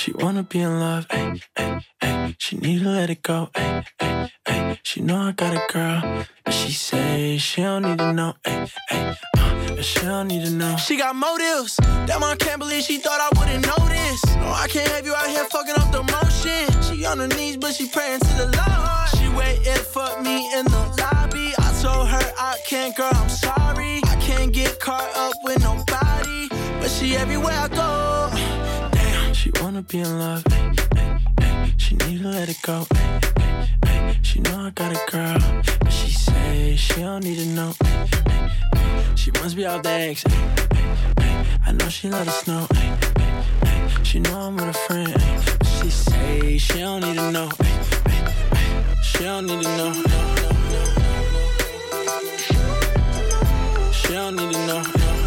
She wanna be in love, ay, ay, ay. She need to let it go, ay, ay, ay. She know I got a girl, but she say she don't need to know, ay, ay. She don't need to know. She got motives, damn I can't believe she thought I wouldn't know this. No, I can't have you out here fucking up the motion. She on her knees, but she praying to the Lord. She waited for me in the lobby. I told her I can't, girl, I'm sorry. I can't get caught up with nobody, but she everywhere I go. Damn, she wanna be in love, ay, ay, ay. She need to let it go, ay, ay, ay. She know I got a girl, but she say she don't need to know, ay, ay, ay. She must be out there, ay, ay, ay. I know she love the snow, ay, ay, ay. She know I'm with a friend, ay, but she say she don't need to know, ay, ay, ay. She don't need to know. She don't need to know.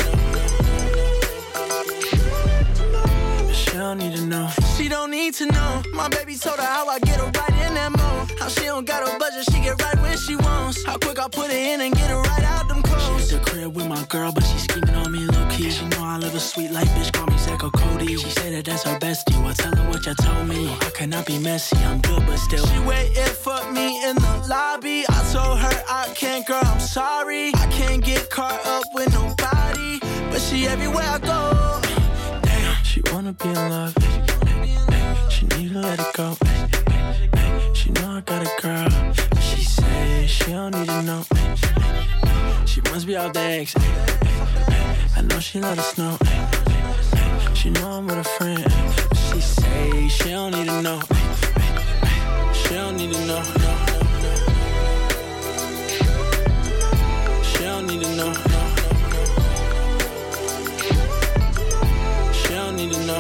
She don't need to know. She don't need to know. My baby told her how I get her right in that mode. How she don't got a budget, she get right when she wants. How quick I put her in and get her right out them clothes. She at the crib with my girl, but she scheming on me low-key. She know I live a sweet life, bitch, call me Zach or Cody. She said that that's her bestie, well tell her what you told me. I cannot be messy, I'm good, but still. She waited for me in the lobby. I told her I can't, girl, I'm sorry. I can't get caught up with nobody, but she everywhere I go. Damn, she wanna be in love. She need to let it go. She know I got a girl, but she say she don't need to know. She must be out there, ex. I know she love the snow. She know I'm with a friend, but she say she don't need to know. She don't need to know. She don't need to know. She don't need to know.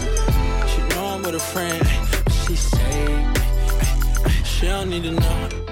She know I'm with a friend, but she say she don't need to know.